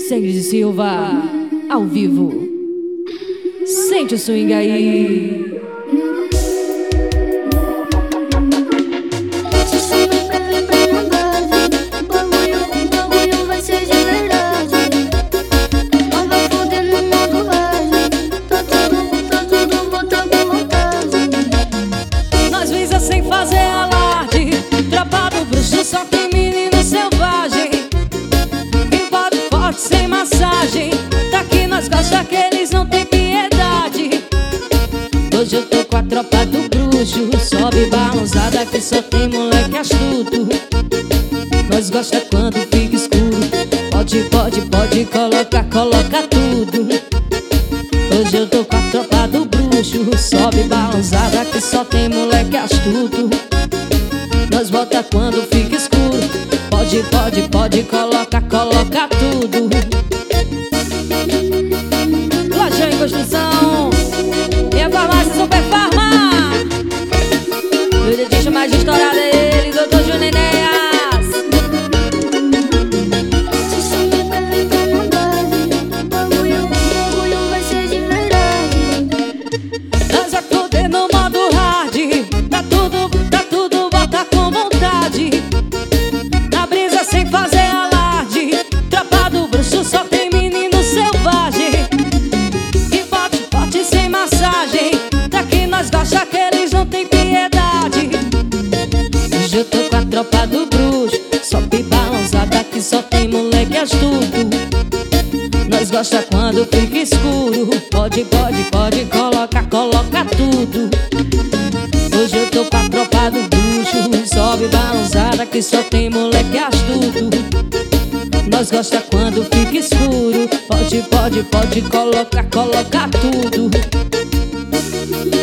Ingrid Silva, ao vivo. Sente o swing aí. Sem fazer alarde, tropa do bruxo, só tem menino selvagem. Embora forte, sem massagem, daqui nós gosta que eles não tem piedade. Hoje eu tô com a tropa do bruxo, sobe balançada que só tem moleque astuto. Nós gosta quando fica escuro, pode, coloca tudo. Hoje eu tô com a tropa do bruxo, sobe balançada que só tem moleque astuto. Nós bota quando fica escuro, pode, coloca tudo. Lojão em construção e a farmácia Super Farma. O dedinho mais estourado é ele, Dr. Júnior Enéas. Nós vai foder no modo hard, tá tudo, bota com vontade. Na brisa sem fazer alarde, tropa do bruxo, só tem menino selvagem. E forte, sem massagem, daqui nós gosta que eles não tem piedade. Hoje eu tô com a tropa do bruxo, sobe balançada que só tem moleque astuto. Nós gosta quando fica escuro, pode, coloca tudo. Hoje eu tô com a tropa do bruxo, sobe balançada que só tem moleque astuto. Nós gosta quando fica escuro, pode, coloca tudo.